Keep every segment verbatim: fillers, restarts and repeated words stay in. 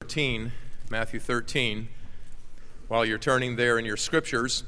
thirteen, Matthew thirteen. While you're turning there in your scriptures,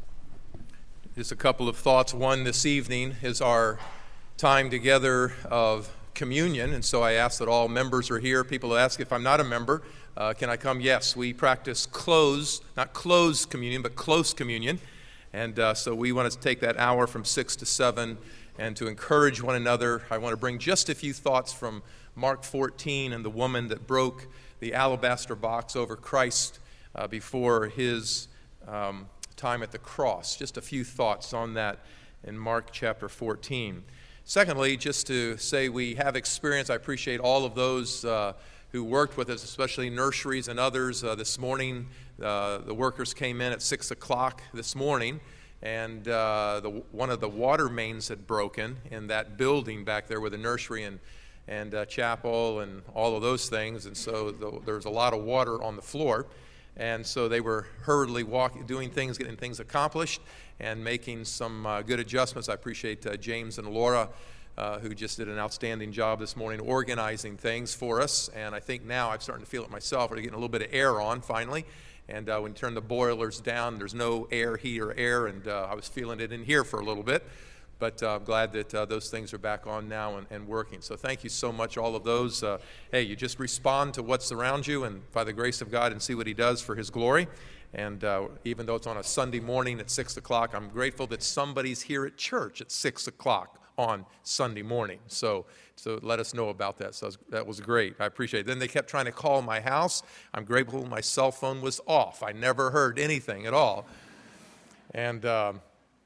just a couple of thoughts. One, this evening is our time together of communion, and so I ask that all members are here. People ask if I'm not a member, uh, can I come? Yes, we practice close, not closed communion, but close communion, and uh, so we want to take that hour from six to seven and to encourage one another. I want to bring just a few thoughts from Mark fourteen and the woman that broke the alabaster box over Christ uh, before his um, time at the cross. Just a few thoughts on that in Mark chapter fourteen. Secondly, just to say we have experience. I appreciate all of those uh, who worked with us, especially nurseries and others. Uh, this morning, uh, the workers came in at six o'clock this morning, and uh, the, one of the water mains had broken in that building back there with the nursery and and uh, chapel and all of those things, and so the, there was a lot of water on the floor, and so they were hurriedly walking, doing things, getting things accomplished, and making some uh, good adjustments. I appreciate uh, James and Laura, uh, who just did an outstanding job this morning organizing things for us, and I think now I'm starting to feel it myself. We're getting a little bit of air on finally, and uh, when you turn the boilers down, there's no air, heat, or air, and uh, I was feeling it in here for a little bit. But uh, I'm glad that uh, those things are back on now and, and working. So thank you so much, all of those. Uh, hey, you just respond to what's around you and by the grace of God and see what he does for his glory. And uh, even though it's on a Sunday morning at six o'clock, I'm grateful that somebody's here at church at six o'clock on Sunday morning. So so let us know about that. So that was great. I appreciate it. Then they kept trying to call my house. I'm grateful my cell phone was off. I never heard anything at all. And... Uh,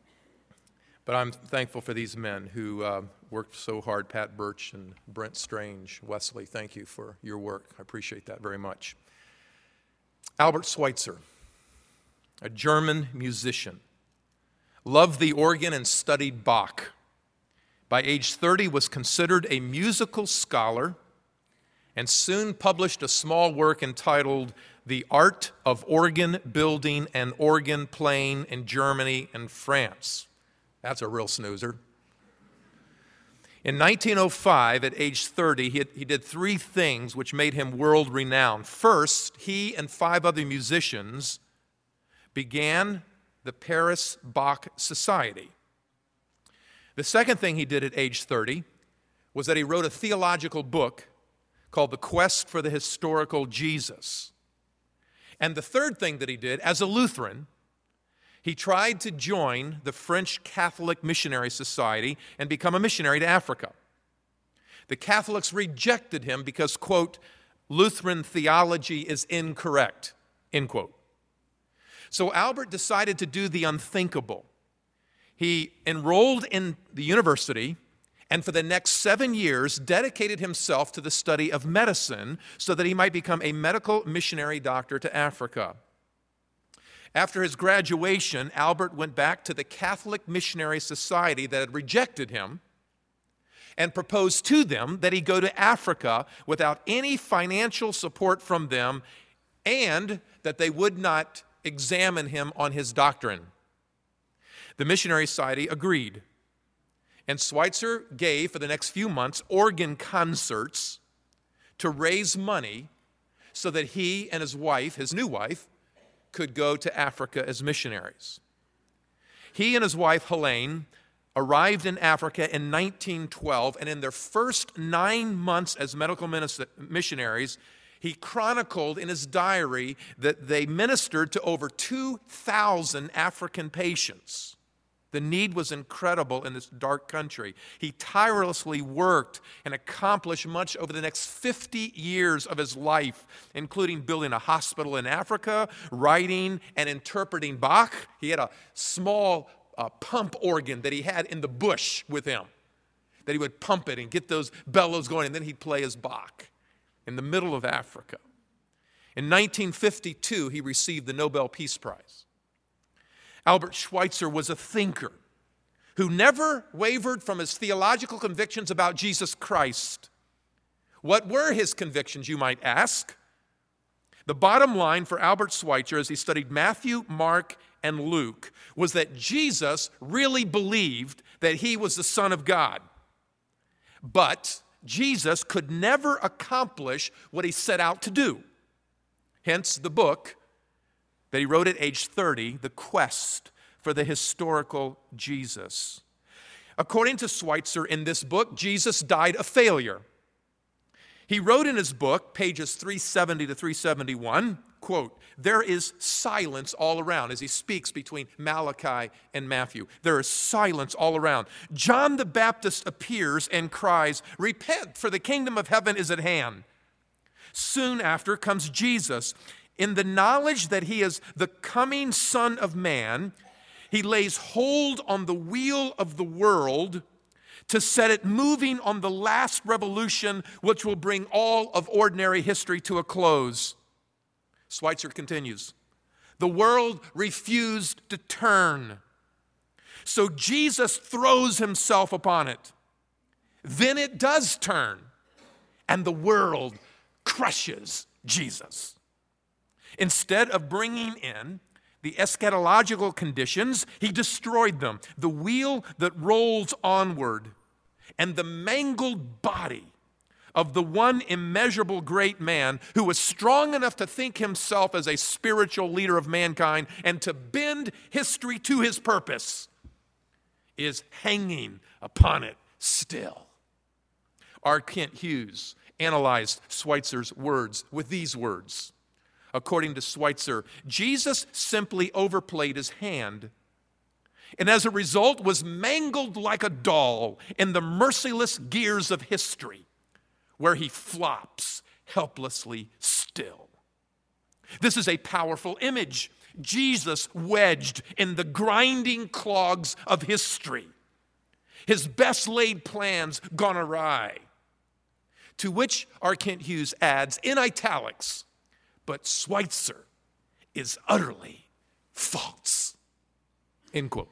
But I'm thankful for these men who uh, worked so hard, Pat Birch and Brent Strange. Wesley, thank you for your work. I appreciate that very much. Albert Schweitzer, a German musician, loved the organ and studied Bach. By age thirty, was considered a musical scholar and soon published a small work entitled The Art of Organ Building and Organ Playing in Germany and France. That's a real snoozer. In nineteen oh five, at age thirty, he, had, he did three things which made him world-renowned. First, he and five other musicians began the Paris Bach Society. The second thing he did at age thirty was that he wrote a theological book called The Quest for the Historical Jesus. And the third thing that he did, as a Lutheran, he tried to join the French Catholic Missionary Society and become a missionary to Africa. The Catholics rejected him because, quote, Lutheran theology is incorrect, end quote. So Albert decided to do the unthinkable. He enrolled in the university and for the next seven years dedicated himself to the study of medicine so that he might become a medical missionary doctor to Africa. After his graduation, Albert went back to the Catholic Missionary Society that had rejected him and proposed to them that he go to Africa without any financial support from them and that they would not examine him on his doctrine. The Missionary Society agreed, and Schweitzer gave, for the next few months, organ concerts to raise money so that he and his wife, his new wife, could go to Africa as missionaries. He and his wife, Helene, arrived in Africa in nineteen twelve, and in their first nine months as medical missionaries, he chronicled in his diary that they ministered to over two thousand African patients. The need was incredible in this dark country. He tirelessly worked and accomplished much over the next fifty years of his life, including building a hospital in Africa, writing and interpreting Bach. He had a small uh, pump organ that he had in the bush with him, that he would pump it and get those bellows going, and then he'd play his Bach in the middle of Africa. In nineteen fifty-two, he received the Nobel Peace Prize. Albert Schweitzer was a thinker who never wavered from his theological convictions about Jesus Christ. What were his convictions, you might ask? The bottom line for Albert Schweitzer, as he studied Matthew, Mark, and Luke, was that Jesus really believed that he was the Son of God. But Jesus could never accomplish what he set out to do. Hence the book that he wrote at age thirty, The Quest for the Historical Jesus. According to Schweitzer, in this book, Jesus died a failure. He wrote in his book, pages three seventy to three seventy-one, quote, "There is silence all around," as he speaks between Malachi and Matthew. There is silence all around. John the Baptist appears and cries, "Repent, for the kingdom of heaven is at hand." Soon after comes Jesus. In the knowledge that he is the coming Son of Man, he lays hold on the wheel of the world to set it moving on the last revolution, which will bring all of ordinary history to a close. Schweitzer continues, "The world refused to turn, so Jesus throws himself upon it. Then it does turn, and the world crushes Jesus. Instead of bringing in the eschatological conditions, he destroyed them. The wheel that rolls onward and the mangled body of the one immeasurable great man who was strong enough to think himself as a spiritual leader of mankind and to bend history to his purpose is hanging upon it still." R. Kent Hughes analyzed Schweitzer's words with these words. According to Schweitzer, Jesus simply overplayed his hand, and as a result was mangled like a doll in the merciless gears of history, where he flops helplessly still. This is a powerful image. Jesus wedged in the grinding clogs of history, his best laid plans gone awry. To which R. Kent Hughes adds, in italics, "But Schweitzer is utterly false." End quote.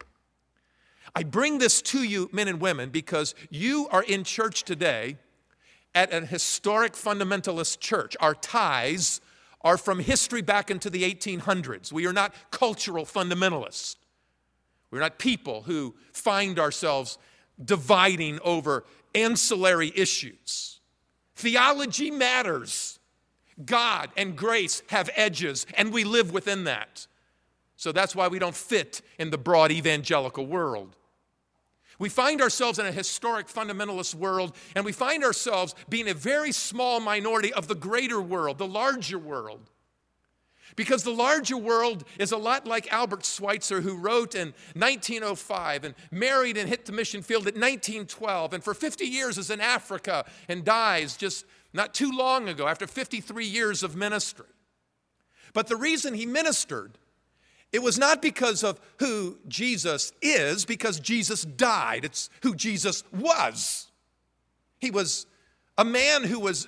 I bring this to you, men and women, because you are in church today at an historic fundamentalist church. Our ties are from history back into the eighteen hundreds. We are not cultural fundamentalists. We're not people who find ourselves dividing over ancillary issues. Theology matters. God and grace have edges, and we live within that. So that's why we don't fit in the broad evangelical world. We find ourselves in a historic fundamentalist world, and we find ourselves being a very small minority of the greater world, the larger world. Because the larger world is a lot like Albert Schweitzer, who wrote in nineteen oh five and married and hit the mission field at nineteen twelve, and for fifty years is in Africa and dies just not too long ago after fifty-three years of ministry. But the reason he ministered, it was not because of who Jesus is, because Jesus died. It's who Jesus was. He was a man who was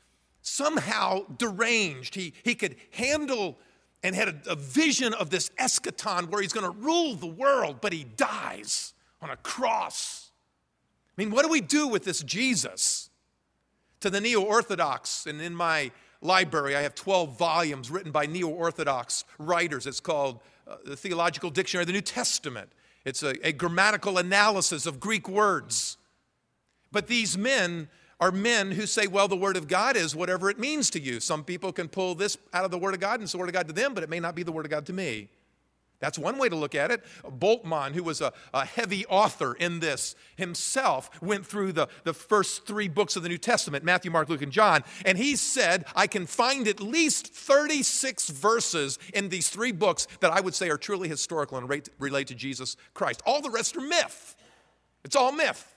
somehow deranged. He, he could handle and had a, a vision of this eschaton where he's going to rule the world, but he dies on a cross. I mean, what do we do with this Jesus? To the neo-Orthodox, and in my library I have twelve volumes written by neo-Orthodox writers. It's called uh, the Theological Dictionary of the New Testament. It's a, a grammatical analysis of Greek words. But these men are men who say, well, the Word of God is whatever it means to you. Some people can pull this out of the Word of God and it's the Word of God to them, but it may not be the Word of God to me. That's one way to look at it. Boltmann, who was a, a heavy author in this himself, went through the, the first three books of the New Testament, Matthew, Mark, Luke, and John, and he said, I can find at least thirty-six verses in these three books that I would say are truly historical and relate, relate to Jesus Christ. All the rest are myth. It's all myth.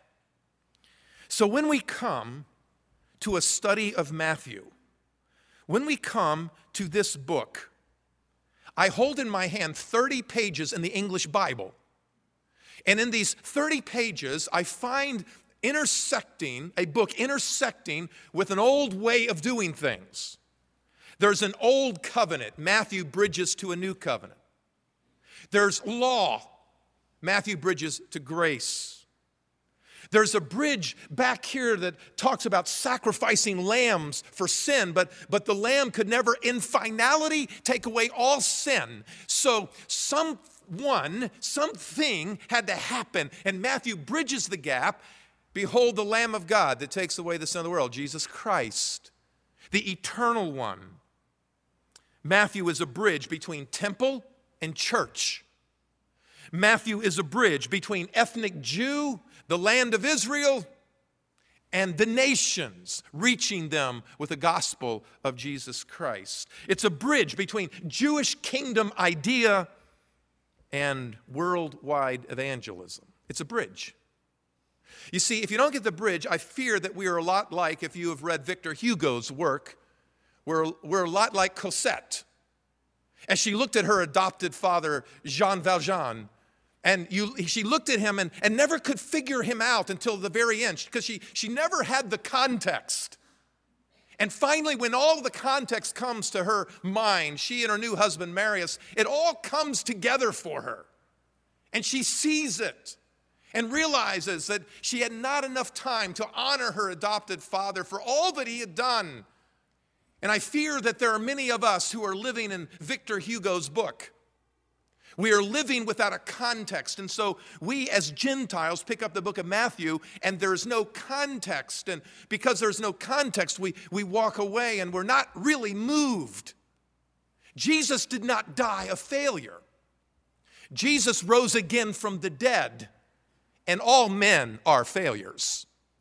So when we come to a study of Matthew, when we come to this book, I hold in my hand thirty pages in the English Bible. And in these thirty pages, I find intersecting, a book intersecting with an old way of doing things. There's an old covenant. Matthew bridges to a new covenant. There's law. Matthew bridges to grace. There's a bridge back here that talks about sacrificing lambs for sin, but, but the lamb could never in finality take away all sin. So someone, something had to happen, and Matthew bridges the gap. Behold the Lamb of God that takes away the sin of the world, Jesus Christ, the eternal one. Matthew is a bridge between temple and church. Matthew is a bridge between ethnic Jew, the land of Israel, and the nations, reaching them with the gospel of Jesus Christ. It's a bridge between Jewish kingdom idea and worldwide evangelism. It's a bridge. You see, if you don't get the bridge, I fear that we are a lot like, if you have read Victor Hugo's work, we're, we're a lot like Cosette. As she looked at her adopted father, Jean Valjean, and you, she looked at him and, and never could figure him out until the very end, because she, she never had the context. And finally, when all of the context comes to her mind, she and her new husband, Marius, it all comes together for her. And she sees it and realizes that she had not enough time to honor her adopted father for all that he had done. And I fear that there are many of us who are living in Victor Hugo's book. We are living without a context. And so we as Gentiles pick up the book of Matthew and there's no context. And because there's no context, we, we walk away and we're not really moved. Jesus did not die a failure. Jesus rose again from the dead. And all men are failures.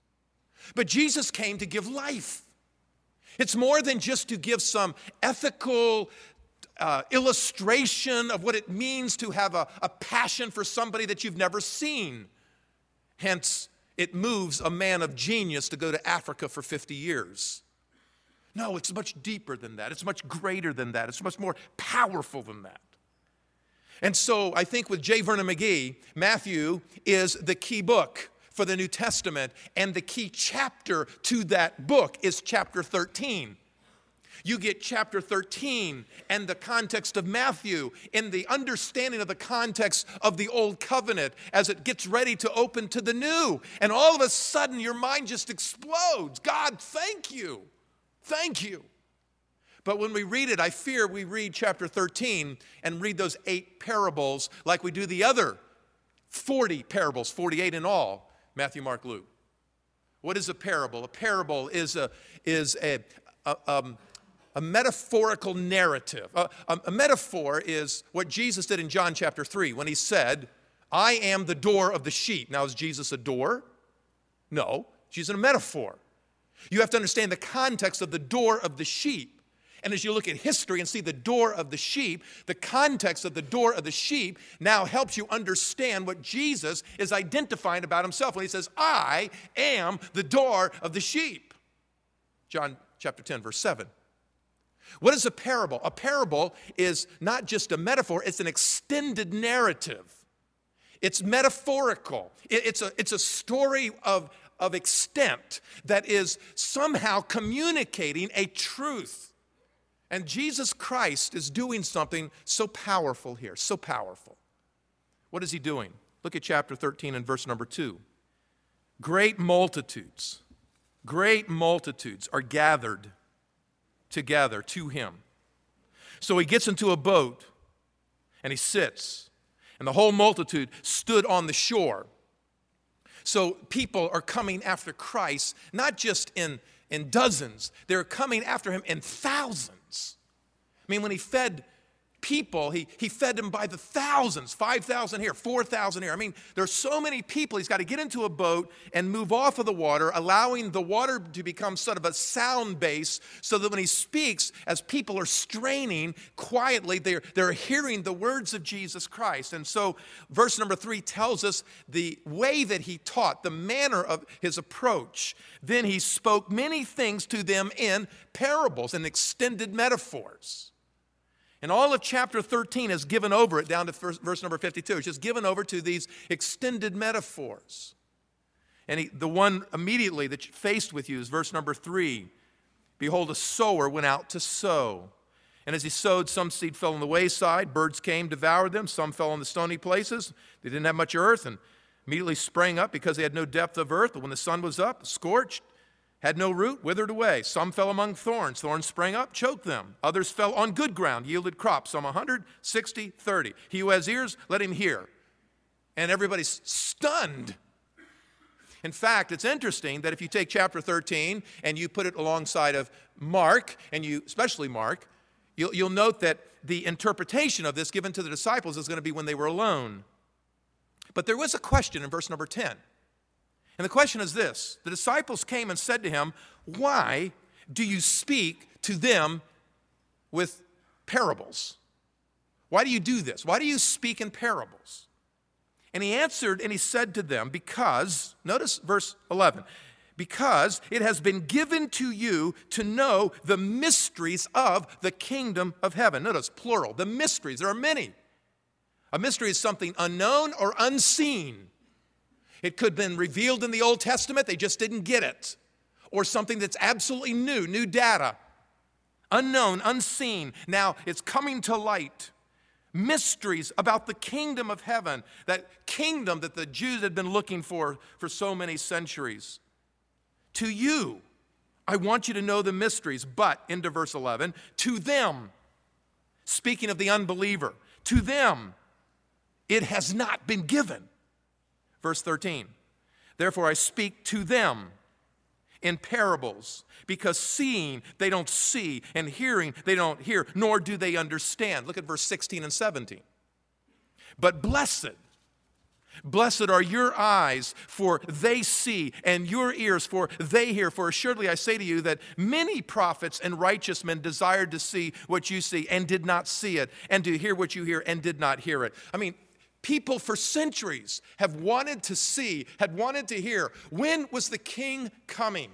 But Jesus came to give life. It's more than just to give some ethical uh, illustration of what it means to have a, a passion for somebody that you've never seen. Hence, it moves a man of genius to go to Africa for fifty years. No, it's much deeper than that. It's much greater than that. It's much more powerful than that. And so I think with J. Vernon McGee, Matthew is the key book for the New Testament, and the key chapter to that book is chapter thirteen. You get chapter thirteen and the context of Matthew in the understanding of the context of the Old Covenant as it gets ready to open to the New. And all of a sudden, your mind just explodes. God, thank you. Thank you. But when we read it, I fear we read chapter thirteen and read those eight parables like we do the other forty parables, forty-eight in all, Matthew, Mark, Luke. What is a parable? A parable is a, is a, a, um, a metaphorical narrative. A, a, a metaphor is what Jesus did in John chapter three when he said, I am the door of the sheep. Now, is Jesus a door? No, Jesus is a metaphor. You have to understand the context of the door of the sheep. And as you look at history and see the door of the sheep, the context of the door of the sheep now helps you understand what Jesus is identifying about himself when he says, I am the door of the sheep. John chapter ten, verse seven. What is a parable? A parable is not just a metaphor, it's an extended narrative. It's metaphorical. It's a, it's a story of, of extent that is somehow communicating a truth. And Jesus Christ is doing something so powerful here, so powerful. What is he doing? Look at chapter thirteen and verse number two. Great multitudes, great multitudes are gathered together to him. So he gets into a boat and he sits, and the whole multitude stood on the shore. So people are coming after Christ, not just in, in dozens, they're coming after him in thousands. I mean, when he fed people, he, he fed them by the thousands, five thousand here, four thousand here. I mean, there's so many people, he's got to get into a boat and move off of the water, allowing the water to become sort of a sound base so that when he speaks, as people are straining quietly, they're, they're hearing the words of Jesus Christ. And so verse number three tells us the way that he taught, the manner of his approach. Then he spoke many things to them in parables and extended metaphors. And all of chapter thirteen is given over it down to first, verse number fifty-two. It's just given over to these extended metaphors. And he, the one immediately that faced with you is verse number three. Behold, a sower went out to sow. And as he sowed, some seed fell on the wayside. Birds came, devoured them. Some fell on the stony places. They didn't have much earth and immediately sprang up because they had no depth of earth. But when the sun was up, scorched, had no root, withered away. Some fell among thorns. Thorns sprang up, choked them. Others fell on good ground, yielded crops. Some one hundred, sixty, thirty. He who has ears, let him hear. And everybody's stunned. In fact, it's interesting that if you take chapter thirteen and you put it alongside of Mark, and you, especially Mark, You'll, you'll note that the interpretation of this given to the disciples is going to be when they were alone. But there was a question in verse number ten. And the question is this. The disciples came and said to him, "Why do you speak to them with parables? Why do you do this? Why do you speak in parables?" And he answered and he said to them, because, notice verse eleven, because it has been given to you to know the mysteries of the kingdom of heaven. Notice, plural, the mysteries. There are many. A mystery is something unknown or unseen. It could have been revealed in the Old Testament, they just didn't get it. Or something that's absolutely new, new data. Unknown, unseen. Now it's coming to light. Mysteries about the kingdom of heaven, that kingdom that the Jews had been looking for for so many centuries. To you, I want you to know the mysteries, but, into verse eleven, to them, speaking of the unbeliever, to them, it has not been given. Verse thirteen, therefore I speak to them in parables, because seeing they don't see, and hearing they don't hear, nor do they understand. Look at verse sixteen and seventeen. But blessed, blessed are your eyes, for they see, and your ears, for they hear. For assuredly I say to you that many prophets and righteous men desired to see what you see, and did not see it, and to hear what you hear, and did not hear it. I mean, people for centuries have wanted to see, had wanted to hear, when was the king coming?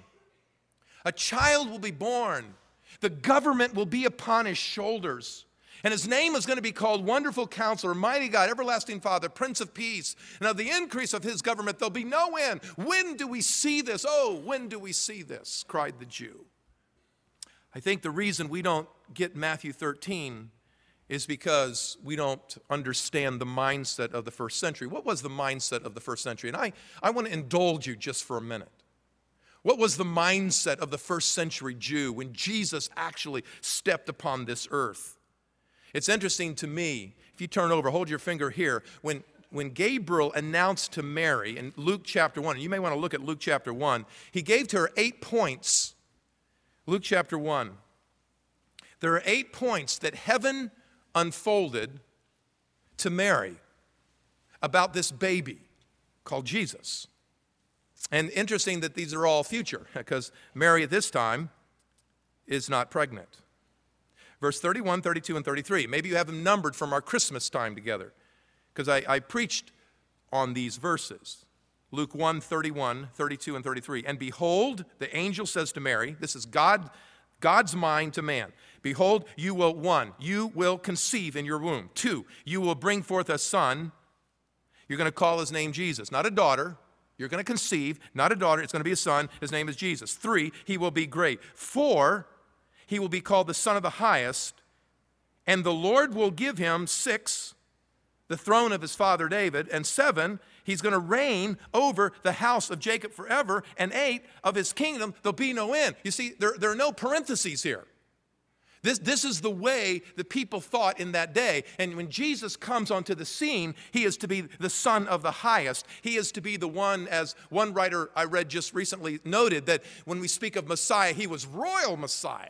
A child will be born. The government will be upon his shoulders. And his name is going to be called Wonderful Counselor, Mighty God, Everlasting Father, Prince of Peace. And of the increase of his government, there'll be no end. When do we see this? Oh, when do we see this? Cried the Jew. I think the reason we don't get Matthew thirteen is because we don't understand the mindset of the first century. What was the mindset of the first century? And I, I want to indulge you just for a minute. What was the mindset of the first century Jew when Jesus actually stepped upon this earth? It's interesting to me, if you turn over, hold your finger here, when, when Gabriel announced to Mary in Luke chapter one, and you may want to look at Luke chapter one, he gave to her eight points. Luke chapter one. There are eight points that heaven unfolded to Mary about this baby called Jesus. And interesting that these are all future, because Mary at this time is not pregnant. Verse thirty-one, thirty-two, and thirty-three. Maybe you have them numbered from our Christmas time together, because I, I preached on these verses. Luke one, thirty-one, thirty-two, and thirty-three. And behold, the angel says to Mary, this is God, God's mind to man. Behold, you will, one, you will conceive in your womb. Two, you will bring forth a son. You're going to call his name Jesus, not a daughter. You're going to conceive, not a daughter. It's going to be a son. His name is Jesus. Three, he will be great. Four, he will be called the Son of the Highest. And the Lord will give him, six, the throne of his father David. And seven, he's going to reign over the house of Jacob forever. And eight, of his kingdom, there'll be no end. You see, there, there are no parentheses here. This, this is the way the people thought in that day. And when Jesus comes onto the scene, he is to be the Son of the Highest. He is to be the one, as one writer I read just recently noted, that when we speak of Messiah, he was royal Messiah.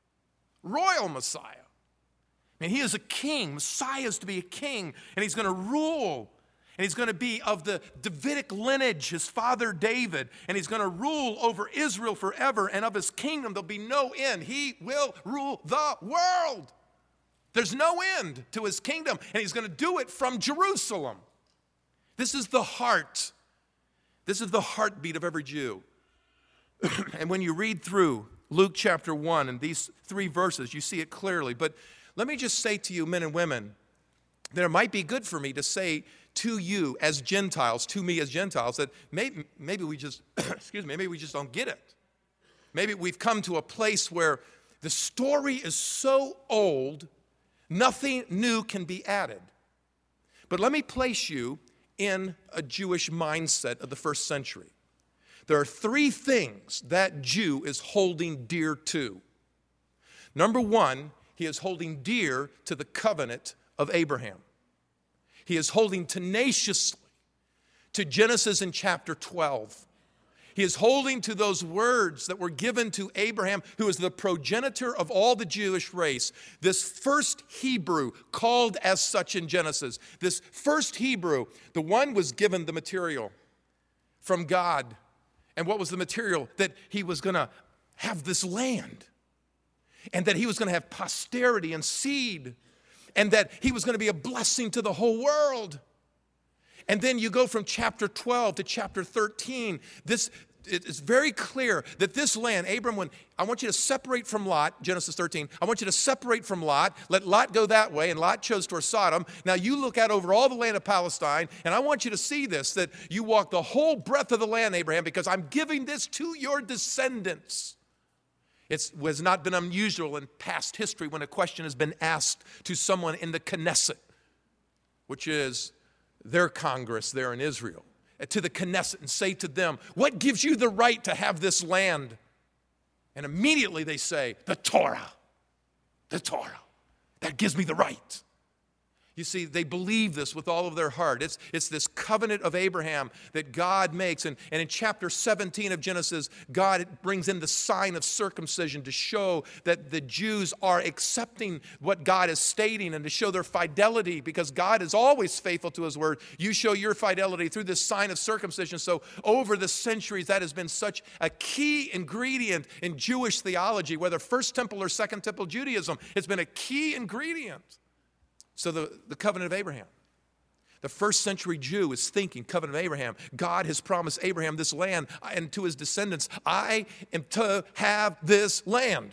Royal Messiah. And he is a king. Messiah is to be a king. And he's going to rule. And he's going to be of the Davidic lineage, his father David. And he's going to rule over Israel forever. And of his kingdom, there'll be no end. He will rule the world. There's no end to his kingdom. And he's going to do it from Jerusalem. This is the heart. This is the heartbeat of every Jew. And when you read through Luke chapter one and these three verses, you see it clearly. But let me just say to you, men and women, that it might be good for me to say to you as Gentiles, to me as Gentiles, that maybe, maybe we just, excuse me, maybe we just don't get it. Maybe we've come to a place where the story is so old, nothing new can be added. But let me place you in a Jewish mindset of the first century. There are three things that Jew is holding dear to. Number one, he is holding dear to the covenant of Abraham. He is holding tenaciously to Genesis in chapter twelve. He is holding to those words that were given to Abraham, who is the progenitor of all the Jewish race. This first Hebrew, called as such in Genesis, this first Hebrew, the one was given the material from God. And what was the material? That he was going to have this land, and that he was going to have posterity and seed, and that he was going to be a blessing to the whole world. And then you go from chapter twelve to chapter thirteen. This, it is very clear that this land, Abram, when I want you to separate from Lot, Genesis thirteen, I want you to separate from Lot, let Lot go that way, and Lot chose toward Sodom. Now you look out over all the land of Palestine, and I want you to see this, that you walk the whole breadth of the land, Abraham, because I'm giving this to your descendants. It has not been unusual in past history when a question has been asked to someone in the Knesset, which is their Congress there in Israel, to the Knesset, and say to them, what gives you the right to have this land? And immediately they say, the Torah, the Torah, that gives me the right. You see, they believe this with all of their heart. It's, it's this covenant of Abraham that God makes. And, and in chapter seventeen of Genesis, God brings in the sign of circumcision to show that the Jews are accepting what God is stating and to show their fidelity, because God is always faithful to his word. You show your fidelity through this sign of circumcision. So over the centuries, that has been such a key ingredient in Jewish theology, whether First Temple or Second Temple Judaism. It's been a key ingredient. So the, the covenant of Abraham. The first century Jew is thinking, covenant of Abraham. God has promised Abraham this land, and to his descendants, I am to have this land.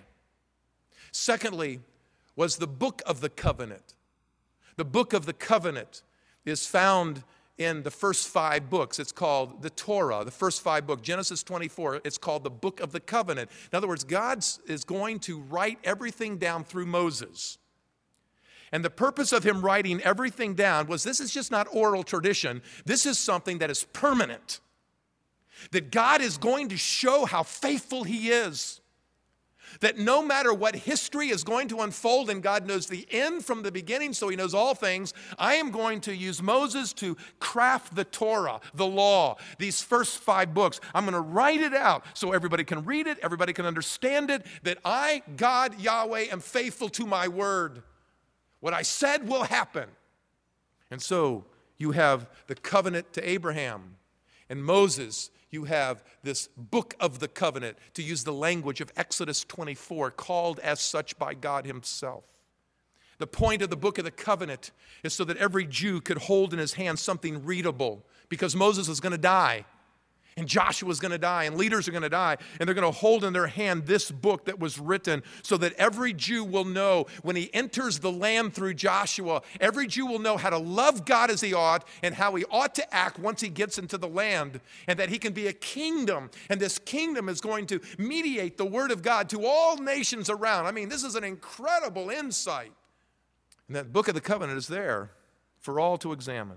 Secondly, was the book of the covenant. The book of the covenant is found in the first five books. It's called the Torah, the first five books. Genesis twenty-four, it's called the book of the covenant. In other words, God is going to write everything down through Moses. And the purpose of him writing everything down was, this is just not oral tradition. This is something that is permanent. That God is going to show how faithful he is. That no matter what history is going to unfold, and God knows the end from the beginning, so he knows all things, I am going to use Moses to craft the Torah, the law, these first five books. I'm going to write it out so everybody can read it, everybody can understand it, that I, God, Yahweh, am faithful to my word. What I said will happen. And so you have the covenant to Abraham. And Moses, you have this book of the covenant, to use the language of Exodus twenty-four, called as such by God himself. The point of the book of the covenant is so that every Jew could hold in his hand something readable, because Moses was going to die. And Joshua is going to die, and leaders are going to die, and they're going to hold in their hand this book that was written so that every Jew will know when he enters the land through Joshua, every Jew will know how to love God as he ought and how he ought to act once he gets into the land, and that he can be a kingdom, and this kingdom is going to mediate the word of God to all nations around. I mean, this is an incredible insight. And that book of the covenant is there for all to examine.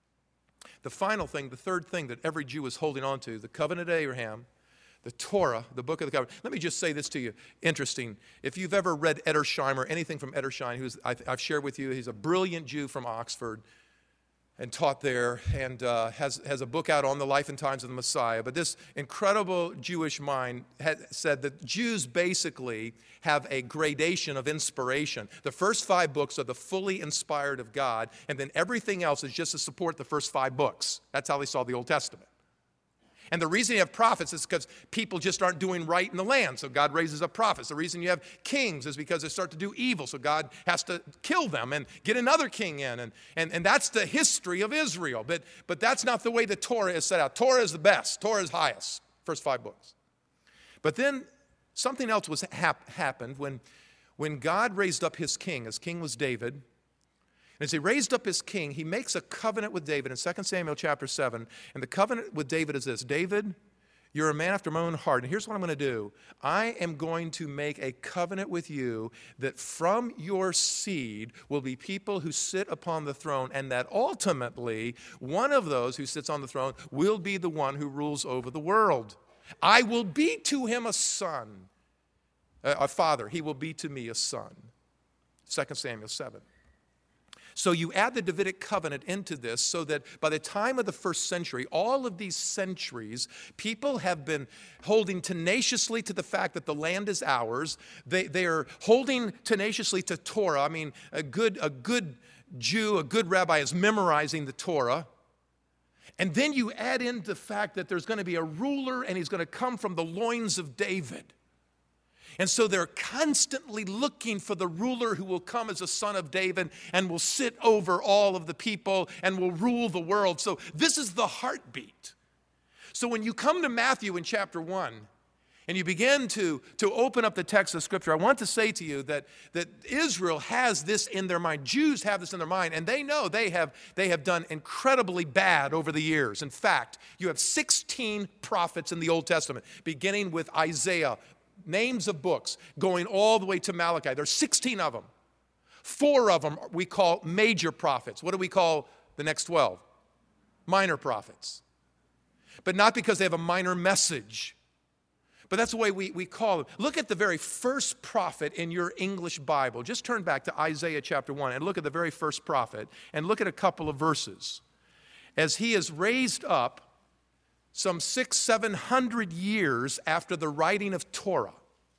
The final thing, the third thing that every Jew is holding on to, the covenant of Abraham, the Torah, the book of the covenant. Let me just say this to you. Interesting. If you've ever read Edersheim or anything from Edersheim, who's I've, I've shared with you, he's a brilliant Jew from Oxford and taught there, and uh, has, has a book out on the life and times of the Messiah. But this incredible Jewish mind had said that Jews basically have a gradation of inspiration. The first five books are the fully inspired of God, and then everything else is just to support the first five books. That's how they saw the Old Testament. And the reason you have prophets is because people just aren't doing right in the land, so God raises up prophets. The reason you have kings is because they start to do evil, so God has to kill them and get another king in. And, and, and that's the history of Israel. But, but that's not the way the Torah is set out. Torah is the best. Torah is highest. First five books. But then something else was hap- happened when, when God raised up his king. His king was David. And as he raised up his king, he makes a covenant with David in Second Samuel chapter seven. And the covenant with David is this: David, you're a man after my own heart. And here's what I'm going to do. I am going to make a covenant with you that from your seed will be people who sit upon the throne, and that ultimately one of those who sits on the throne will be the one who rules over the world. I will be to him a son, a father. He will be to me a son. Second Samuel seven. So you add the Davidic covenant into this so that by the time of the first century, all of these centuries, people have been holding tenaciously to the fact that the land is ours. They, they are holding tenaciously to Torah. I mean, a good, a good Jew, a good rabbi is memorizing the Torah. And then you add in the fact that there's going to be a ruler and he's going to come from the loins of David. And so they're constantly looking for the ruler who will come as a son of David and will sit over all of the people and will rule the world. So this is the heartbeat. So when you come to Matthew in chapter one and you begin to, to open up the text of Scripture, I want to say to you that, that Israel has this in their mind. Jews have this in their mind, and they know they have, they have done incredibly bad over the years. In fact, you have sixteen prophets in the Old Testament, beginning with Isaiah, names of books, going all the way to Malachi. There's sixteen of them. Four of them we call major prophets. What do we call the next twelve? Minor prophets. But not because they have a minor message. But that's the way we, we call them. Look at the very first prophet in your English Bible. Just turn back to Isaiah chapter one and look at the very first prophet and look at a couple of verses. As he is raised up some six, seven hundred years after the writing of Torah.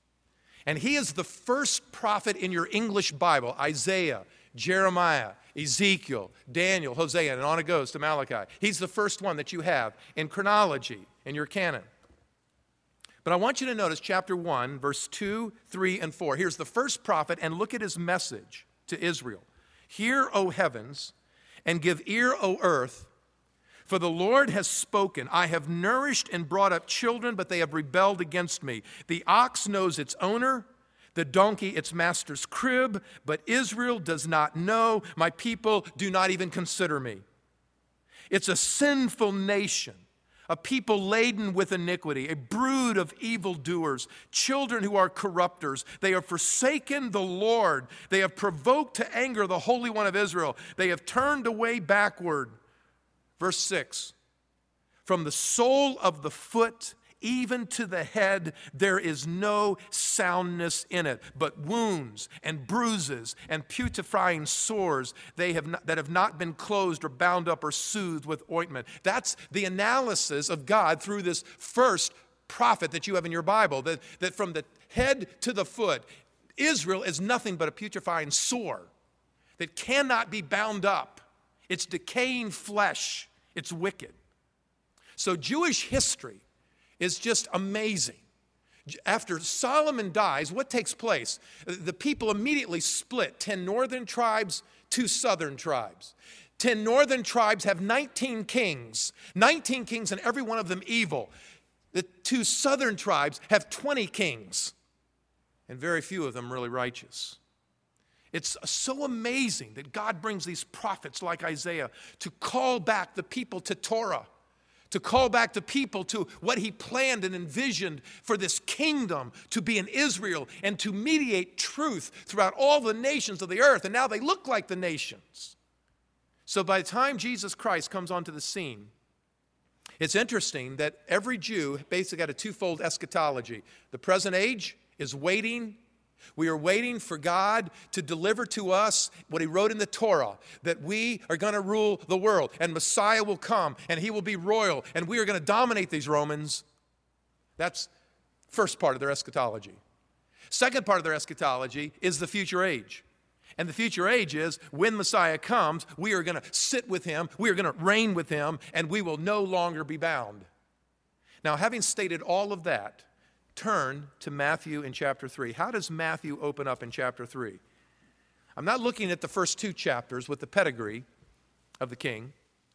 And he is the first prophet in your English Bible, Isaiah, Jeremiah, Ezekiel, Daniel, Hosea, and on it goes to Malachi. He's the first one that you have in chronology in your canon. But I want you to notice chapter one, verse two, three, and four. Here's the first prophet, and look at his message to Israel. Hear, O heavens, and give ear, O earth, for the Lord has spoken. I have nourished and brought up children, but they have rebelled against me. The ox knows its owner, the donkey its master's crib, but Israel does not know. My people do not even consider me. It's a sinful nation, a people laden with iniquity, a brood of evildoers, children who are corrupters. They have forsaken the Lord. They have provoked to anger the Holy One of Israel. They have turned away backward. Verse six, from the sole of the foot even to the head, there is no soundness in it, but wounds and bruises and putrefying sores they have not, that have not been closed or bound up or soothed with ointment. That's the analysis of God through this first prophet that you have in your Bible, that, that from the head to the foot, Israel is nothing but a putrefying sore that cannot be bound up. It's decaying flesh. It's wicked. So Jewish history is just amazing. After Solomon dies, what takes place? The people immediately split. Ten northern tribes, two southern tribes. Ten northern tribes have nineteen kings. nineteen kings and every one of them evil. The two southern tribes have twenty kings. And very few of them really righteous. It's so amazing that God brings these prophets like Isaiah to call back the people to Torah, to call back the people to what he planned and envisioned for this kingdom to be in Israel and to mediate truth throughout all the nations of the earth. And now they look like the nations. So by the time Jesus Christ comes onto the scene, it's interesting that every Jew basically got a twofold eschatology. The present age is waiting. We are waiting for God to deliver to us what he wrote in the Torah, that we are going to rule the world, and Messiah will come, and he will be royal, and we are going to dominate these Romans. That's first part of their eschatology. Second part of their eschatology is the future age. And the future age is when Messiah comes, we are going to sit with him, we are going to reign with him, and we will no longer be bound. Now, having stated all of that, turn to Matthew in chapter three. How does Matthew open up in chapter three? I'm not looking at the first two chapters with the pedigree of the king,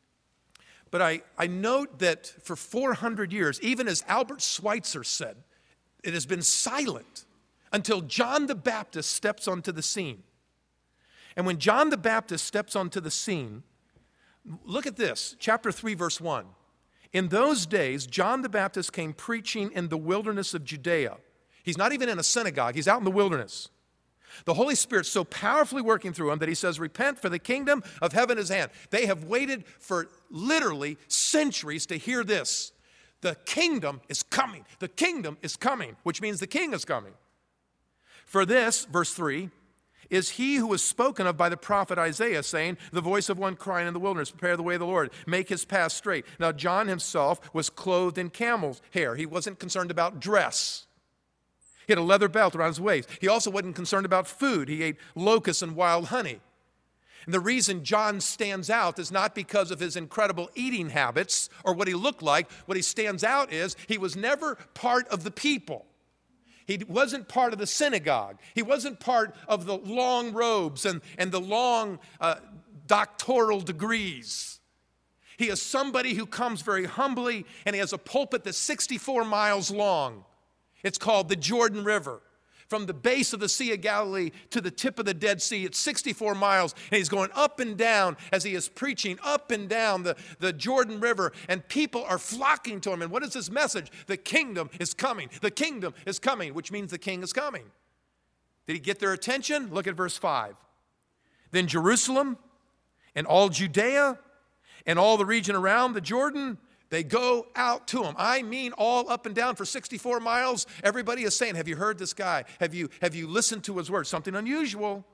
but I, I note that for four hundred years, even as Albert Schweitzer said, it has been silent until John the Baptist steps onto the scene. And when John the Baptist steps onto the scene, look at this, chapter three, verse one. In those days, John the Baptist came preaching in the wilderness of Judea. He's not even in a synagogue. He's out in the wilderness. The Holy Spirit's so powerfully working through him that he says, repent, for the kingdom of heaven is at hand. They have waited for literally centuries to hear this. The kingdom is coming. The kingdom is coming, which means the king is coming. For this, verse three, is he who was spoken of by the prophet Isaiah, saying, the voice of one crying in the wilderness, prepare the way of the Lord, make his path straight. Now John himself was clothed in camel's hair. He wasn't concerned about dress. He had a leather belt around his waist. He also wasn't concerned about food. He ate locusts and wild honey. And the reason John stands out is not because of his incredible eating habits or what he looked like. What he stands out is he was never part of the people. He wasn't part of the synagogue. He wasn't part of the long robes and, and the long uh, doctoral degrees. He is somebody who comes very humbly, and he has a pulpit that's sixty-four miles long. It's called the Jordan River. From the base of the Sea of Galilee to the tip of the Dead Sea, it's sixty-four miles, and he's going up and down as he is preaching up and down the, the Jordan River, and people are flocking to him. And what is his message? The kingdom is coming. The kingdom is coming, which means the king is coming. Did he get their attention? Look at verse five. Then Jerusalem and all Judea and all the region around the Jordan, they go out to him. I mean all up and down for sixty-four miles. Everybody is saying, have you heard this guy? Have you, have you listened to his words? Something unusual.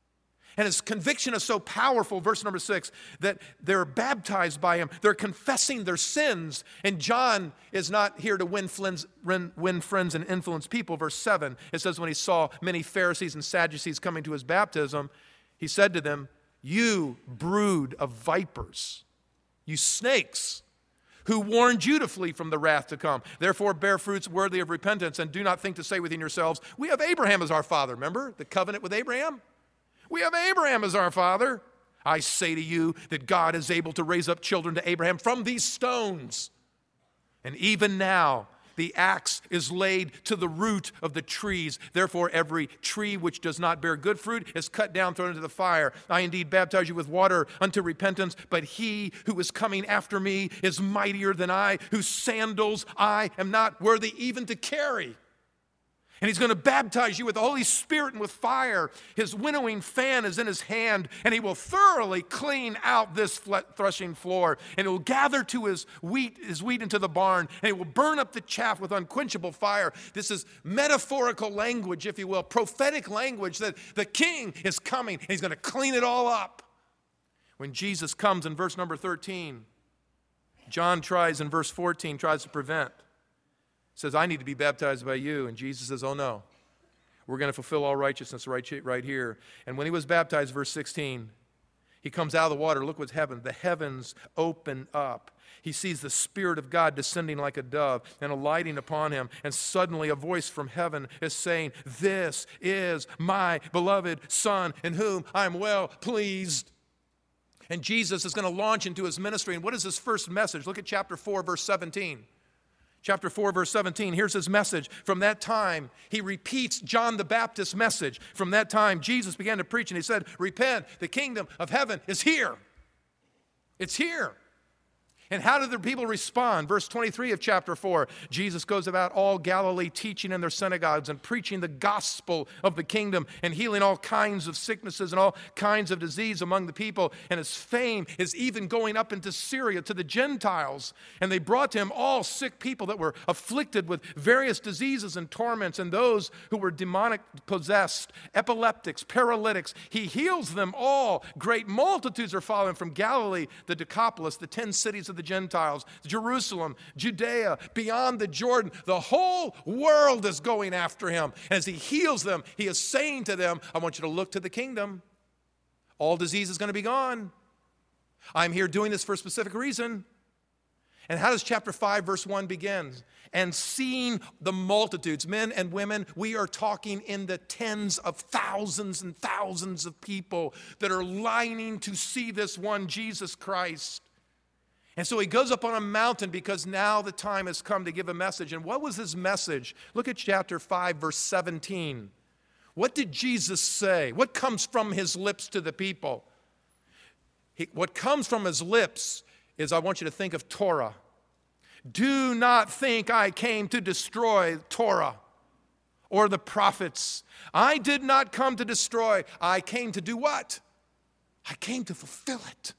And his conviction is so powerful, verse number six, that they're baptized by him. They're confessing their sins. And John is not here to win friends, win friends and influence people. Verse seven, it says, when he saw many Pharisees and Sadducees coming to his baptism, he said to them, you brood of vipers, you snakes, who warned you to flee from the wrath to come. Therefore bear fruits worthy of repentance, and do not think to say within yourselves, we have Abraham as our father. Remember the covenant with Abraham? We have Abraham as our father. I say to you that God is able to raise up children to Abraham from these stones. And even now the axe is laid to the root of the trees. Therefore every tree which does not bear good fruit is cut down, thrown into the fire. I indeed baptize you with water unto repentance, but he who is coming after me is mightier than I, whose sandals I am not worthy even to carry. And he's going to baptize you with the Holy Spirit and with fire. His winnowing fan is in his hand, and he will thoroughly clean out this threshing floor. And he will gather to his wheat, his wheat into the barn, and he will burn up the chaff with unquenchable fire. This is metaphorical language, if you will, prophetic language that the king is coming, and he's going to clean it all up. When Jesus comes in verse number thirteen, John tries in verse fourteen, tries to prevent. Says, I need to be baptized by you. And Jesus says, oh no, we're going to fulfill all righteousness right, right here. And when he was baptized, verse sixteen, he comes out of the water. Look what's happened. The heavens open up. He sees the Spirit of God descending like a dove and alighting upon him. And suddenly a voice from heaven is saying, this is my beloved Son in whom I'm well pleased. And Jesus is going to launch into his ministry. And what is his first message? Look at chapter four, verse seventeen. Chapter four, verse seventeen, here's his message. From that time, he repeats John the Baptist's message. From that time, Jesus began to preach, and he said, repent, the kingdom of heaven is here. It's here. And how did the people respond? Verse twenty-three of chapter four, Jesus goes about all Galilee, teaching in their synagogues and preaching the gospel of the kingdom and healing all kinds of sicknesses and all kinds of disease among the people. And his fame is even going up into Syria to the Gentiles. And they brought to him all sick people that were afflicted with various diseases and torments, and those who were demonic possessed, epileptics, paralytics. He heals them all. Great multitudes are following from Galilee, the Decapolis, the ten cities of the Gentiles, Jerusalem, Judea, beyond the Jordan. The whole world is going after him. As he heals them, he is saying to them, I want you to look to the kingdom. All disease is going to be gone. I'm here doing this for a specific reason. And how does chapter five, verse one begin? And seeing the multitudes, men and women, we are talking in the tens of thousands and thousands of people that are lining to see this one, Jesus Christ. And so he goes up on a mountain because now the time has come to give a message. And what was his message? Look at chapter five, verse seventeen. What did Jesus say? What comes from his lips to the people? He, what comes from his lips is, I want you to think of Torah. Do not think I came to destroy Torah or the prophets. I did not come to destroy. I came to do what? I came to fulfill it.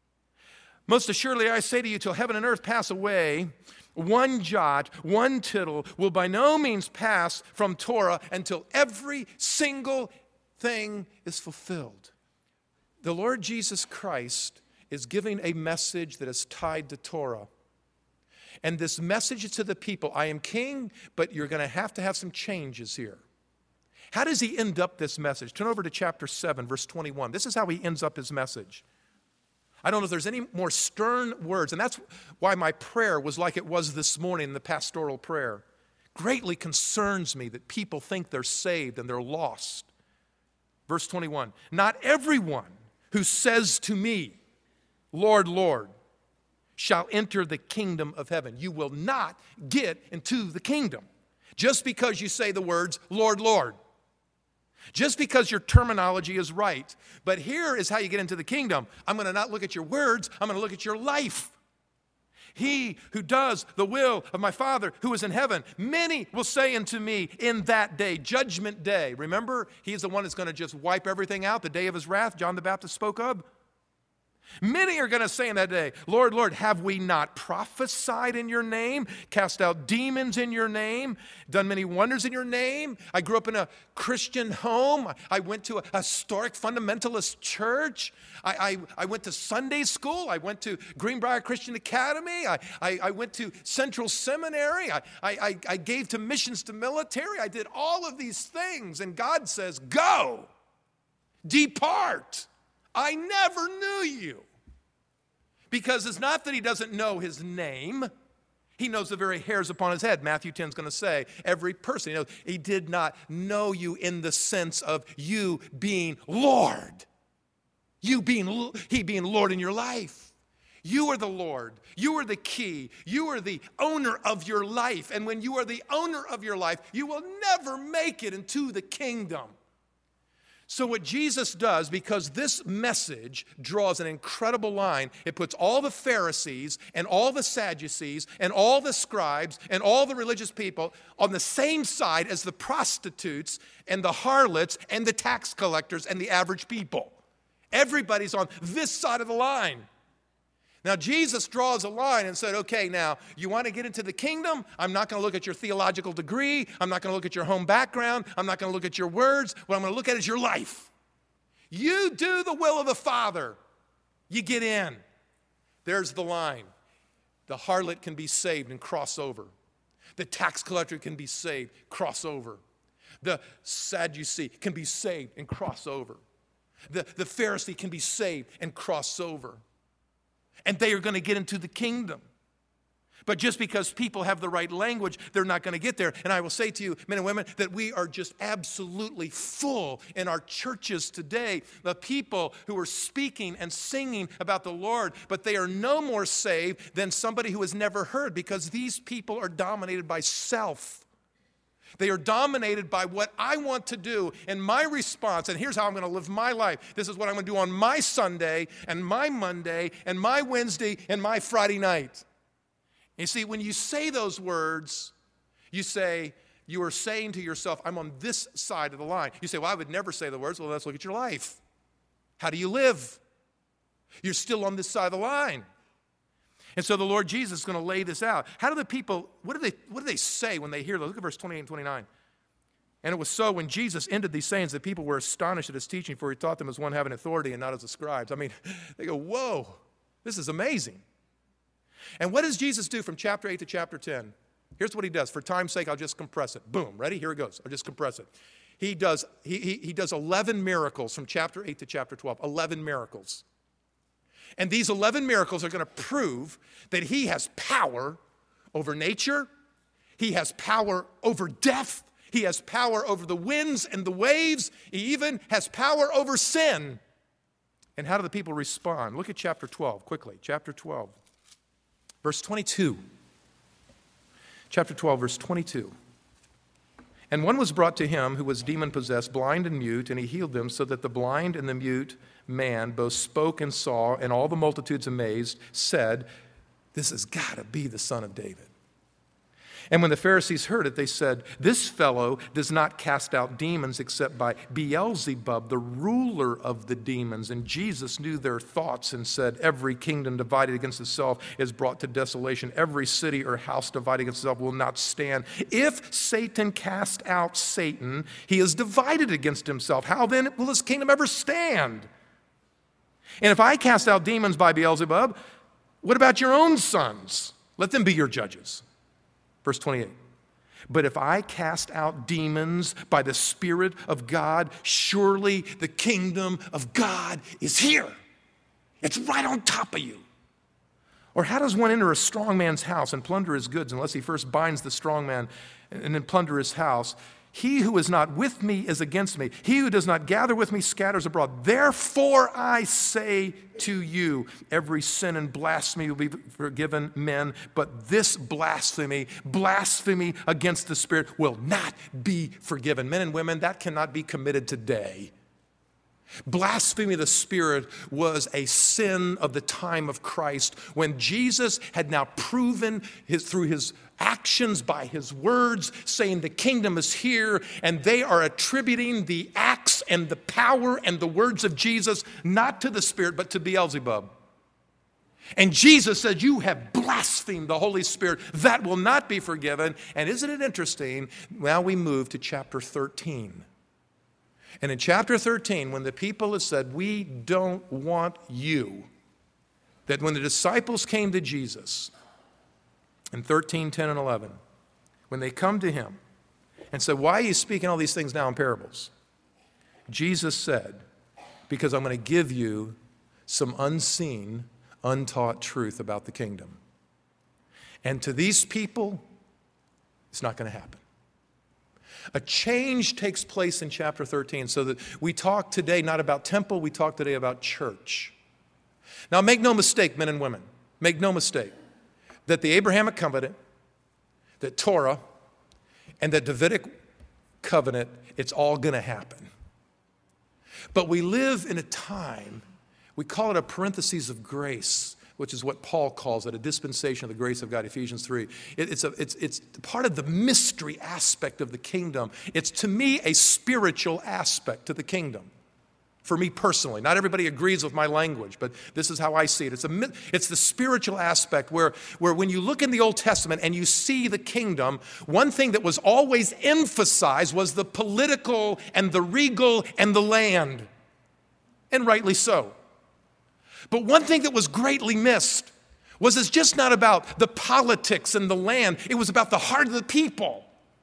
Most assuredly, I say to you, till heaven and earth pass away, one jot, one tittle will by no means pass from Torah until every single thing is fulfilled. The Lord Jesus Christ is giving a message that is tied to Torah. And this message is to the people, I am king, but you're going to have to have some changes here. How does he end up this message? Turn over to chapter seven, verse twenty-one. This is how he ends up his message. I don't know if there's any more stern words, and that's why my prayer was like it was this morning in the pastoral prayer. Greatly concerns me that people think they're saved and they're lost. Verse twenty-one, not everyone who says to me, Lord, Lord, shall enter the kingdom of heaven. You will not get into the kingdom just because you say the words, Lord, Lord. Just because your terminology is right. But here is how you get into the kingdom. I'm going to not look at your words, I'm going to look at your life. He who does the will of my Father who is in heaven, many will say unto me in that day, judgment day. Remember, he's the one that's going to just wipe everything out, the day of his wrath John the Baptist spoke of. Many are going to say in that day, Lord, Lord, have we not prophesied in your name, cast out demons in your name, done many wonders in your name? I grew up in a Christian home. I went to a historic fundamentalist church. I, I, I went to Sunday school. I went to Greenbrier Christian Academy. I, I, I went to Central Seminary. I, I, I gave to missions to military. I did all of these things. And God says, go, depart. I never knew you. Because it's not that he doesn't know his name. He knows the very hairs upon his head. Matthew ten is going to say, every person, you know, he did not know you in the sense of you being Lord. You being, he being Lord in your life. You are the Lord. You are the key. You are the owner of your life. And when you are the owner of your life, you will never make it into the kingdom. So what Jesus does, because this message draws an incredible line, it puts all the Pharisees and all the Sadducees and all the scribes and all the religious people on the same side as the prostitutes and the harlots and the tax collectors and the average people. Everybody's on this side of the line. Now, Jesus draws a line and said, okay, now, you want to get into the kingdom? I'm not going to look at your theological degree. I'm not going to look at your home background. I'm not going to look at your words. What I'm going to look at is your life. You do the will of the Father. You get in. There's the line. The harlot can be saved and cross over. The tax collector can be saved, cross over. The Sadducee can be saved and cross over. The, the Pharisee can be saved and cross over. And they are going to get into the kingdom. But just because people have the right language, they're not going to get there. And I will say to you, men and women, that we are just absolutely full in our churches today. The people who are speaking and singing about the Lord, but they are no more saved than somebody who has never heard, because these people are dominated by self. They are dominated by what I want to do and my response. And here's how I'm going to live my life. This is what I'm going to do on my Sunday and my Monday and my Wednesday and my Friday night. You see, when you say those words, you say, you are saying to yourself, I'm on this side of the line. You say, well, I would never say the words. Well, let's look at your life. How do you live? You're still on this side of the line. And so the Lord Jesus is going to lay this out. How do the people, what do they, what do they say when they hear this? Look at verse twenty-eight and twenty-nine. And it was so when Jesus ended these sayings that people were astonished at his teaching, for he taught them as one having authority and not as the scribes. I mean, they go, whoa, this is amazing. And what does Jesus do from chapter eight to chapter ten? Here's what he does. For time's sake, I'll just compress it. Boom, ready? Here it goes. I'll just compress it. He does, he, he, he does eleven miracles from chapter eight to chapter twelve. eleven miracles. And these eleven miracles are going to prove that he has power over nature. He has power over death. He has power over the winds and the waves. He even has power over sin. And how do the people respond? Look at chapter twelve quickly. Chapter twelve, verse twenty-two. Chapter twelve, verse twenty-two. And one was brought to him who was demon-possessed, blind and mute, and he healed them, so that the blind and the mute man both spoke and saw, and all the multitudes amazed said, this has got to be the Son of David. And when the Pharisees heard it, they said, "This fellow does not cast out demons except by Beelzebub, the ruler of the demons." And Jesus knew their thoughts and said, "Every kingdom divided against itself is brought to desolation. Every city or house divided against itself will not stand. If Satan cast out Satan, he is divided against himself. How then will his kingdom ever stand? And if I cast out demons by Beelzebub, what about your own sons? Let them be your judges." Verse twenty-eight, "But if I cast out demons by the Spirit of God, surely the kingdom of God is here. It's right on top of you. Or how does one enter a strong man's house and plunder his goods unless he first binds the strong man and then plunder his house? He who is not with me is against me. He who does not gather with me scatters abroad. Therefore I say to you, every sin and blasphemy will be forgiven men, but this blasphemy, blasphemy against the Spirit, will not be forgiven." Men and women, that cannot be committed today. Blasphemy of the Spirit was a sin of the time of Christ, when Jesus had now proven his, through his actions, by his words, saying the kingdom is here, and they are attributing the acts and the power and the words of Jesus not to the Spirit but to Beelzebub. And Jesus said, "You have blasphemed the Holy Spirit. That will not be forgiven." And isn't it interesting? Now we move to chapter thirteen. And in chapter thirteen, when the people have said, "We don't want you," that when the disciples came to Jesus in thirteen, ten, and eleven, when they come to him and said, "Why are you speaking all these things now in parables?" Jesus said, "Because I'm going to give you some unseen, untaught truth about the kingdom. And to these people, it's not going to happen." A change takes place in chapter thirteen, so that we talk today not about temple, we talk today about church. Now make no mistake, men and women, make no mistake that the Abrahamic covenant, that Torah, and the Davidic covenant, it's all going to happen. But we live in a time, we call it a parenthesis of grace, which is what Paul calls it, a dispensation of the grace of God, Ephesians three. It, it's, a, it's, it's part of the mystery aspect of the kingdom. It's, to me, a spiritual aspect to the kingdom. For me personally, not everybody agrees with my language, but this is how I see it. It's, a, it's the spiritual aspect where, where when you look in the Old Testament and you see the kingdom, one thing that was always emphasized was the political and the regal and the land. And rightly so. But one thing that was greatly missed was it's just not about the politics and the land. It was about the heart of the people.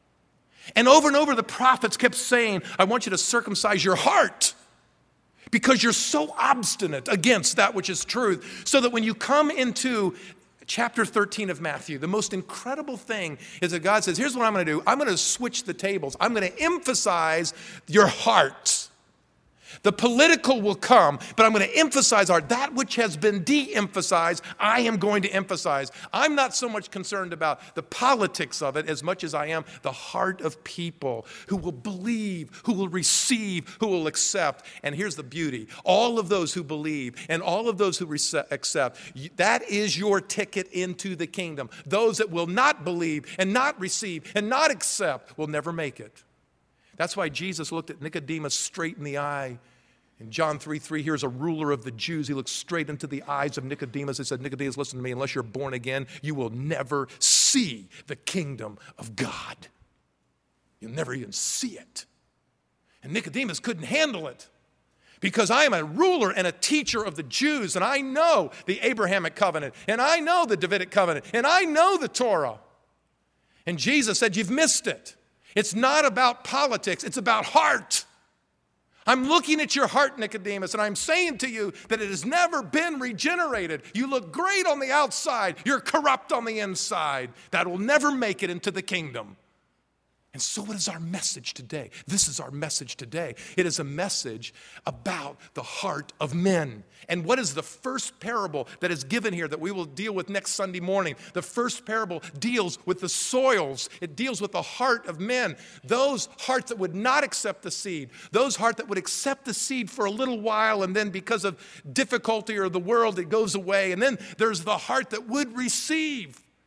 And over and over the prophets kept saying, "I want you to circumcise your heart because you're so obstinate against that which is truth." So that when you come into chapter thirteen of Matthew, the most incredible thing is that God says, "Here's what I'm going to do. I'm going to switch the tables. I'm going to emphasize your heart. The political will come, but I'm going to emphasize our, that which has been de-emphasized, I am going to emphasize." I'm not so much concerned about the politics of it as much as I am the heart of people who will believe, who will receive, who will accept. And here's the beauty. All of those who believe and all of those who rece- accept, that is your ticket into the kingdom. Those that will not believe and not receive and not accept will never make it. That's why Jesus looked at Nicodemus straight in the eye. In John three three, here's a ruler of the Jews. He looked straight into the eyes of Nicodemus. He said, "Nicodemus, listen to me. Unless you're born again, you will never see the kingdom of God." You'll never even see it. And Nicodemus couldn't handle it. Because I am a ruler and a teacher of the Jews, and I know the Abrahamic covenant, and I know the Davidic covenant, and I know the Torah. And Jesus said, "You've missed it. It's not about politics, it's about heart. I'm looking at your heart, Nicodemus, and I'm saying to you that it has never been regenerated. You look great on the outside, you're corrupt on the inside. That will never make it into the kingdom." And so what is our message today? This is our message today. It is a message about the heart of men. And what is the first parable that is given here that we will deal with next Sunday morning? The first parable deals with the soils. It deals with the heart of men. Those hearts that would not accept the seed. Those hearts that would accept the seed for a little while, and then because of difficulty or the world, it goes away. And then there's the heart that would receive.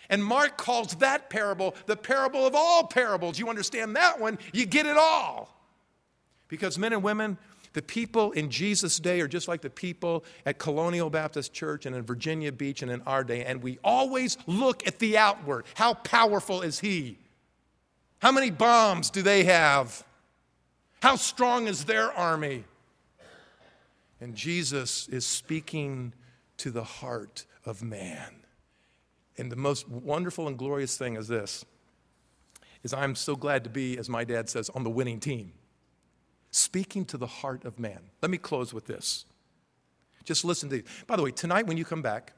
And Mark calls that parable the parable of all parables. You understand that one, you get it all. Because men and women, the people in Jesus' day are just like the people at Colonial Baptist Church and in Virginia Beach and in our day. And we always look at the outward. How powerful is he? How many bombs do they have? How strong is their army? And Jesus is speaking to the heart of man. And the most wonderful and glorious thing is this, is I'm so glad to be, as my dad says, on the winning team. Speaking to the heart of man. Let me close with this. Just listen to these. By the way, tonight when you come back,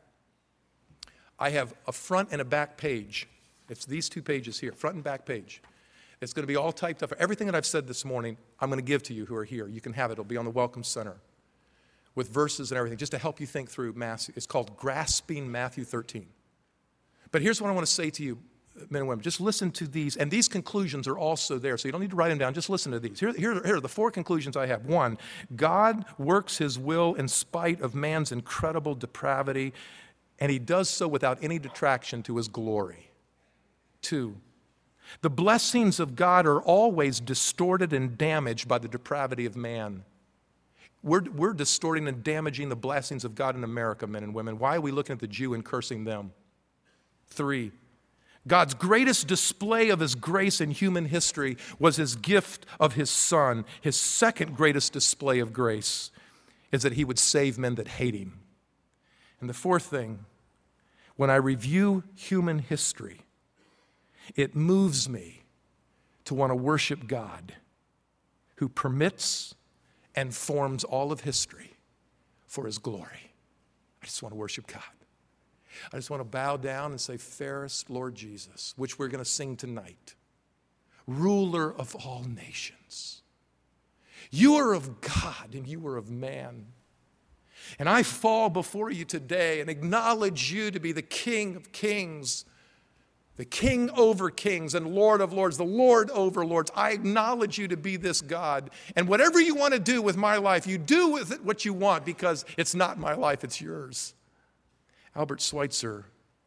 I have a front and a back page. It's these two pages here, front and back page. It's going to be all typed up. Everything that I've said this morning, I'm going to give to you who are here. You can have it. It'll be on the Welcome Center with verses and everything, just to help you think through Matthew. It's called Grasping Matthew thirteen. But here's what I want to say to you, men and women. Just listen to these. And these conclusions are also there, so you don't need to write them down. Just listen to these. Here, here, here are the four conclusions I have. One, God works his will in spite of man's incredible depravity, and he does so without any detraction to his glory. Two, the blessings of God are always distorted and damaged by the depravity of man. We're, we're distorting and damaging the blessings of God in America, men and women. Why are we looking at the Jew and cursing them? Three, God's greatest display of his grace in human history was his gift of his Son. His second greatest display of grace is that he would save men that hate him. And the fourth thing, when I review human history, it moves me to want to worship God who permits and forms all of history for his glory. I just want to worship God. I just want to bow down and say, fairest Lord Jesus, which we're going to sing tonight, ruler of all nations. You are of God and you are of man. And I fall before you today and acknowledge you to be the King of kings, the King over kings and Lord of lords, the Lord over lords. I acknowledge you to be this God. And whatever you want to do with my life, you do with it what you want, because it's not my life, it's yours. Albert Schweitzer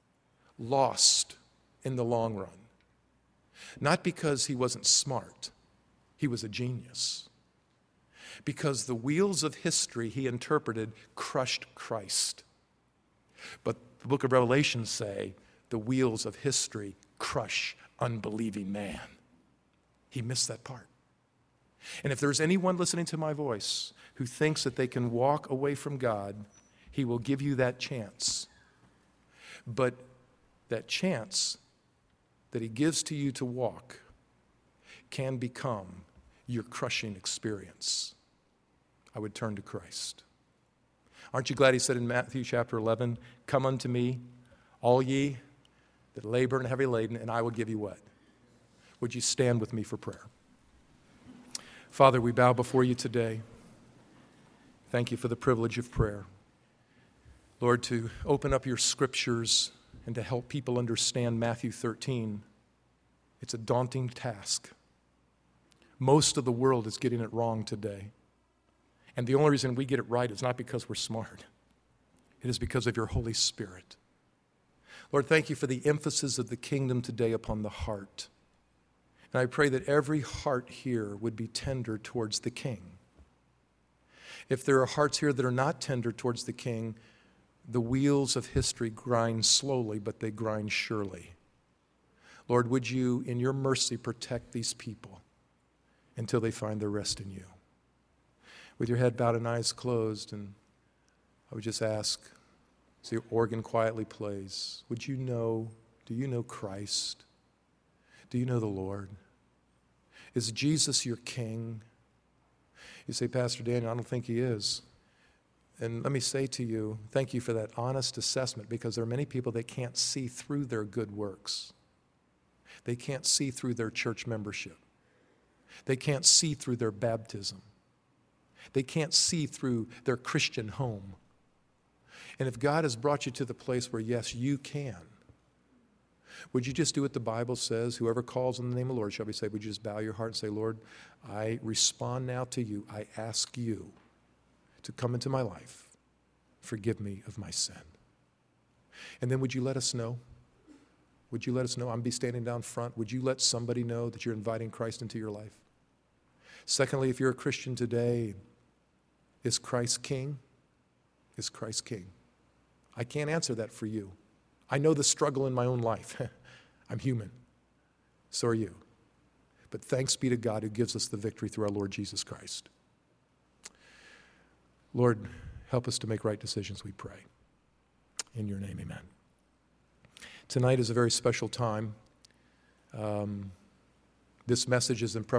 lost in the long run. Not because he wasn't smart. He was a genius. Because the wheels of history he interpreted crushed Christ. But the book of Revelation say the wheels of history crush unbelieving man. He missed that part. And if there's anyone listening to my voice who thinks that they can walk away from God, he will give you that chance. But that chance that he gives to you to walk can become your crushing experience. I would turn to Christ. Aren't you glad he said in Matthew chapter eleven, come unto me, all ye that labor and heavy laden, and I will give you what? Would you stand with me for prayer? Father, we bow before you today. Thank you for the privilege of prayer. Lord, to open up your scriptures and to help people understand Matthew thirteen, it's a daunting task. Most of the world is getting it wrong today. And the only reason we get it right is not because we're smart. It is because of your Holy Spirit. Lord, thank you for the emphasis of the kingdom today upon the heart. And I pray that every heart here would be tender towards the King. If there are hearts here that are not tender towards the King, the wheels of history grind slowly, but they grind surely. Lord, would you, in your mercy, protect these people until they find their rest in you? With your head bowed and eyes closed, and I would just ask, as the organ quietly plays, would you know, do you know Christ? Do you know the Lord? Is Jesus your King? You say, Pastor Daniel, I don't think he is. And let me say to you, thank you for that honest assessment, because there are many people that can't see through their good works. They can't see through their church membership. They can't see through their baptism. They can't see through their Christian home. And if God has brought you to the place where, yes, you can, would you just do what the Bible says? Whoever calls on the name of the Lord shall be saved. Would you just bow your heart and say, Lord, I respond now to you. I ask you to come into my life. Forgive me of my sin. And then would you let us know? Would you let us know? I'm be standing down front. Would you let somebody know that you're inviting Christ into your life? Secondly, if you're a Christian today, is Christ king? Is Christ king? I can't answer that for you. I know the struggle in my own life. I'm human. So are you. But thanks be to God who gives us the victory through our Lord Jesus Christ. Lord, help us to make right decisions, we pray. In your name, amen. Tonight is a very special time. Um, this message is in preparation.